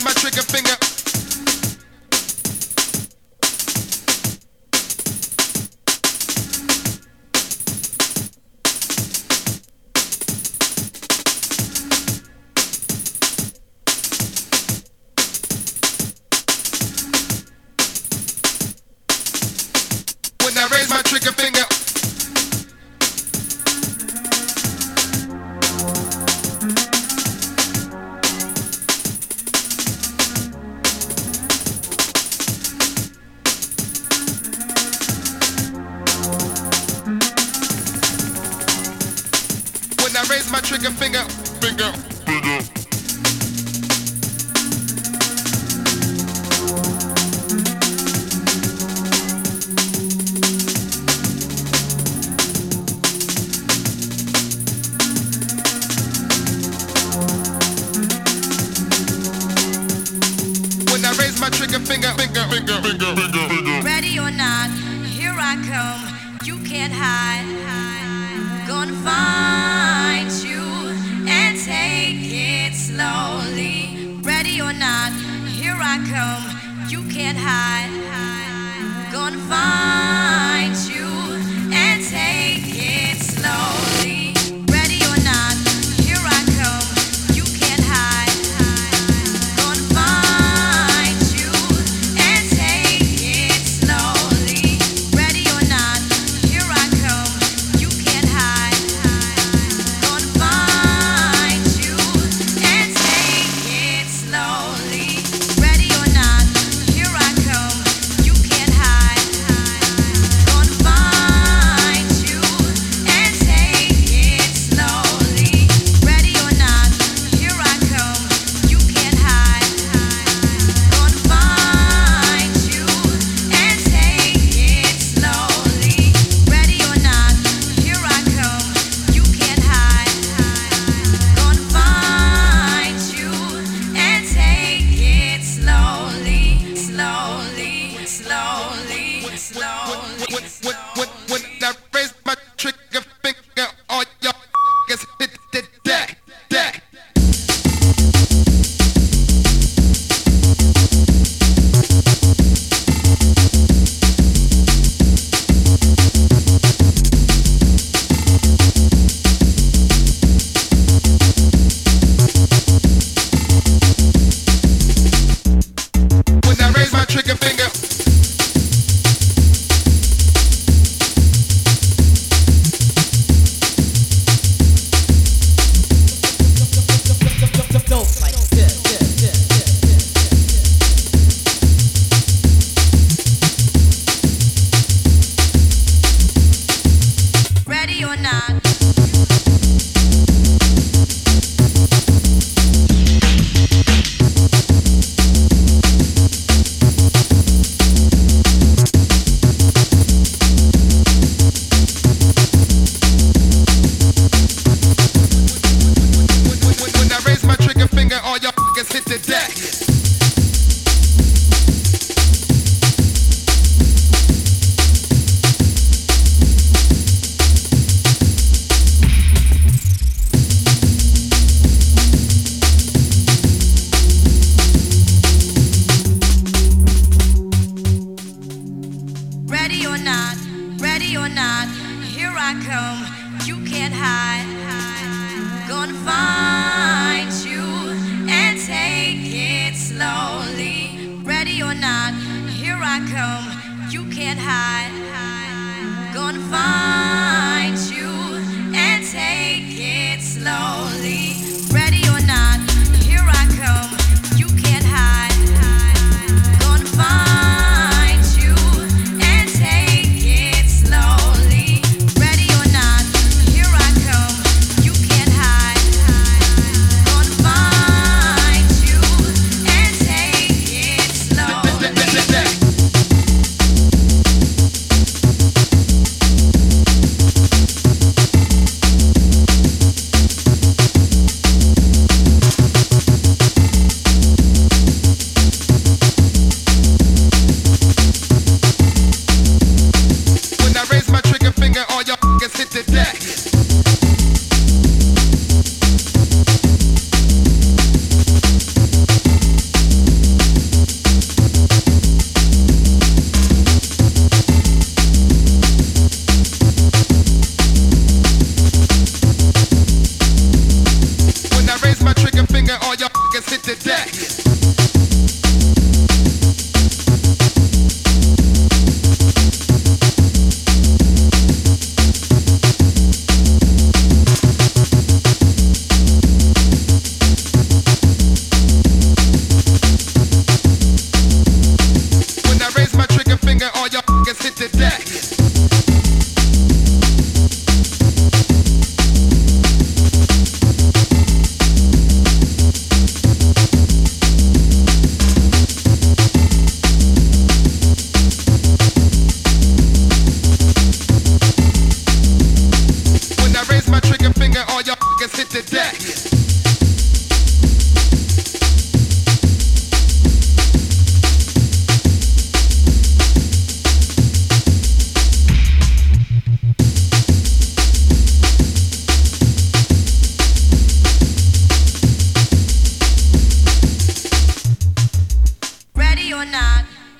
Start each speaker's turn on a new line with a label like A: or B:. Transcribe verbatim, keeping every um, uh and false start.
A: my trigger finger. When I raise my trigger finger. When I raise my trigger finger, finger, finger. When I raise my trigger finger, finger, finger, finger, finger, finger.
B: Ready or not, here I come. You can't hide. Gonna find you and take it slowly. Ready or not, here I come. You can't hide. Gonna find you and take it slowly. Ready or not, here I come. You can't hide. Gonna find you and take it slowly. Ready or not, here I come. You can't hide. Gonna find you and take it slowly. Ready or not, here I come. You can't hide. Gonna find you and take it slowly. Ready or not, here I come. You can't hide. Gonna find you and take it slowly. Ready or not, here I come. You can't hide. Gonna find you and take it slowly, slowly, slowly, slowly.
A: When, when, when, when I raise my trigger finger, all y'all niggas hit the deck, deck. When I raise my trigger finger.
C: Dope like this.
B: Ready or not. When, when, when I raise my trigger finger, all y'all niggas hit the deck. Ready or not, ready or not, here I come. You can't hide. Gonna find you and take it slowly. Ready or not, here I come. You can't hide. Gonna find you and take it slowly. Ready or not, here I come. You can't hide. Gonna find you and take it slowly. Ready or not, here I come. You can't hide.
A: hit the deck.